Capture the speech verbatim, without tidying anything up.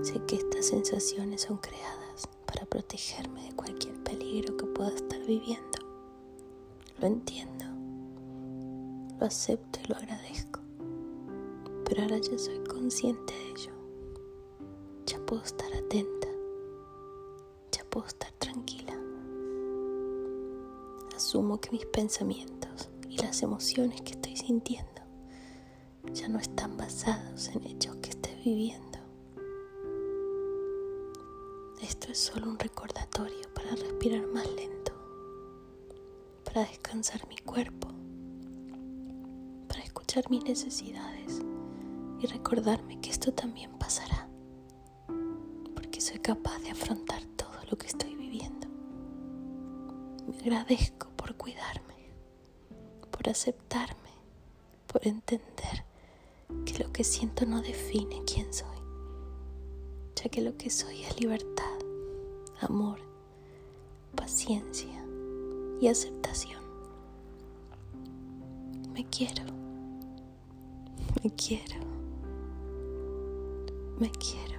Sé que estas sensaciones son creadas para protegerme de cualquier peligro que pueda estar viviendo. Lo entiendo, lo acepto y lo agradezco, pero ahora ya soy consciente de ello. Ya puedo estar atenta, ya puedo estar tranquila. Asumo que mis pensamientos y las emociones que estoy sintiendo ya no están basados en hechos que esté viviendo. Esto es solo un recordatorio para respirar más lento, para descansar mi cuerpo, para escuchar mis necesidades y recordarme que esto también pasará, porque soy capaz de afrontar todo lo que estoy viviendo. Me agradezco por cuidarme, por aceptarme, por entender que lo que siento no define quién soy, ya que lo que soy es libertad, amor, paciencia y aceptación. Me quiero, me quiero, me quiero.